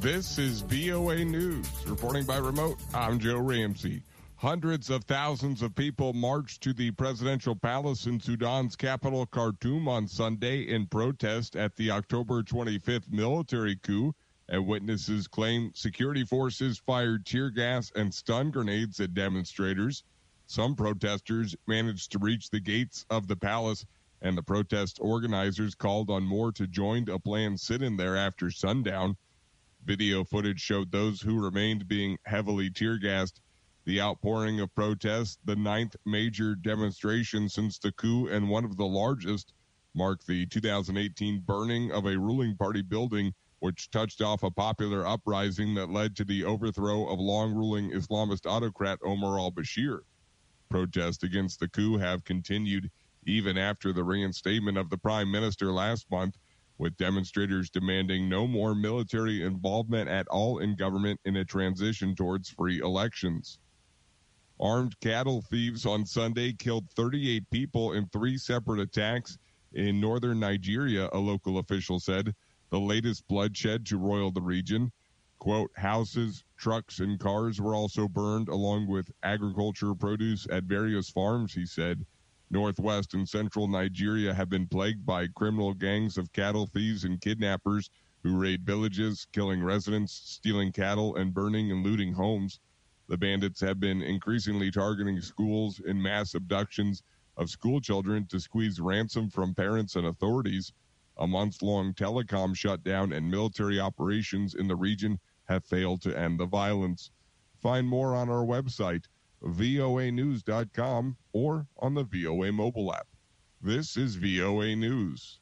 This is VOA News. Reporting by remote, I'm Joe Ramsey. Hundreds of thousands of people marched to the presidential palace in Sudan's capital, Khartoum, on Sunday in protest at the October 25th military coup, and witnesses claim security forces fired tear gas and stun grenades at demonstrators. Some protesters managed to reach the gates of the palace, and the protest organizers called on more to join a planned sit-in there after sundown. Video footage showed those who remained being heavily tear-gassed. The outpouring of protests, the ninth major demonstration since the coup and one of the largest, marked the 2018 burning of a ruling party building, which touched off a popular uprising that led to the overthrow of long-ruling Islamist autocrat Omar al-Bashir. Protests against the coup have continued even after the reinstatement of the prime minister last month, with demonstrators demanding no more military involvement at all in government in a transition towards free elections. Armed cattle thieves on Sunday killed 38 people in 3 separate attacks in northern Nigeria, a local official said, the latest bloodshed to roil the region. Quote, houses, trucks, and cars were also burned, along with agriculture produce at various farms, he said. Northwest and central Nigeria have been plagued by criminal gangs of cattle thieves and kidnappers who raid villages, killing residents, stealing cattle, and burning and looting homes. The bandits have been increasingly targeting schools in mass abductions of school children to squeeze ransom from parents and authorities. A months-long telecom shutdown and military operations in the region have failed to end the violence. Find more on our website, voanews.com, or on the VOA mobile app. This is VOA News.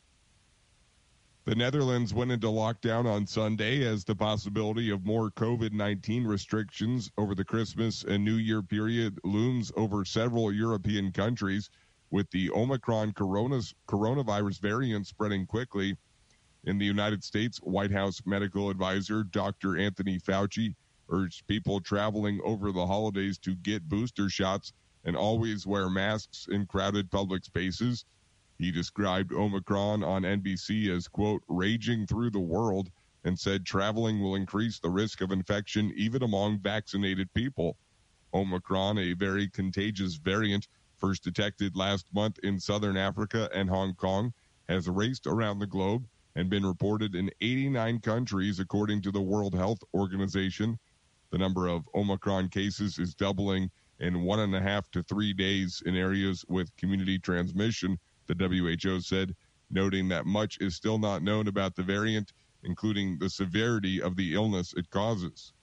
The Netherlands went into lockdown on Sunday as the possibility of more COVID-19 restrictions over the Christmas and New Year period looms over several European countries, with the Omicron coronavirus variant spreading quickly. In the United States, White House medical advisor Dr. Anthony Fauci urged people traveling over the holidays to get booster shots and always wear masks in crowded public spaces. He described Omicron on NBC as, quote, raging through the world, and said traveling will increase the risk of infection even among vaccinated people. Omicron, a very contagious variant first detected last month in southern Africa and Hong Kong, has raced around the globe and been reported in 89 countries, according to the World Health Organization. The number of Omicron cases is doubling in 1.5 to 3 days in areas with community transmission, the WHO said, noting that much is still not known about the variant, including the severity of the illness it causes.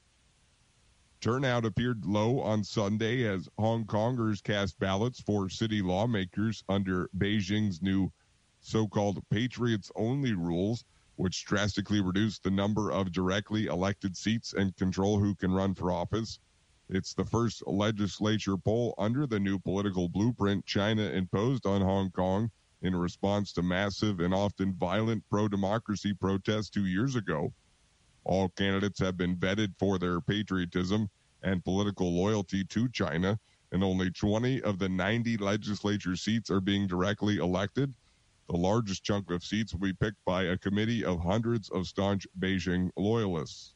Turnout appeared low on Sunday as Hong Kongers cast ballots for city lawmakers under Beijing's new so-called Patriots-only rules, which drastically reduced the number of directly elected seats and control who can run for office. It's the first legislature poll under the new political blueprint China imposed on Hong Kong in response to massive and often violent pro-democracy protests 2 years ago. All candidates have been vetted for their patriotism and political loyalty to China, and only 20 of the 90 legislature seats are being directly elected. The largest chunk of seats will be picked by a committee of hundreds of staunch Beijing loyalists.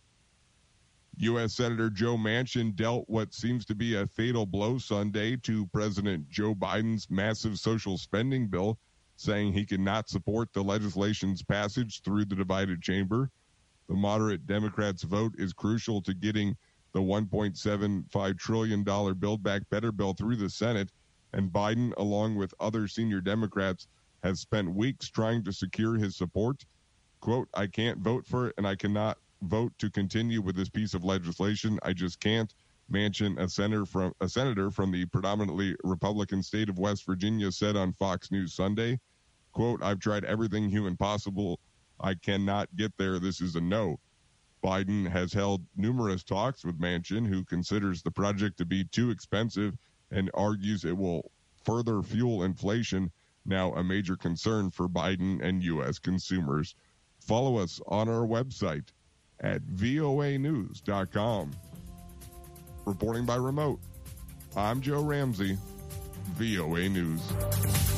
U.S. Senator Joe Manchin dealt what seems to be a fatal blow Sunday to President Joe Biden's massive social spending bill, saying he cannot support the legislation's passage through the divided chamber. The moderate Democrats' vote is crucial to getting the $1.75 trillion Build Back Better bill through the Senate, and Biden, along with other senior Democrats, has spent weeks trying to secure his support. Quote, I can't vote for it, and I cannot vote to continue with this piece of legislation. I just can't. Manchin, a senator from the predominantly Republican state of West Virginia, said on Fox News Sunday, quote, I've tried everything human possible. I cannot get there. This is a no. Biden has held numerous talks with Manchin, who considers the project to be too expensive and argues it will further fuel inflation, now a major concern for Biden and U.S. consumers. Follow us on our website at voanews.com. Reporting by remote, I'm Joe Ramsey, VOA News.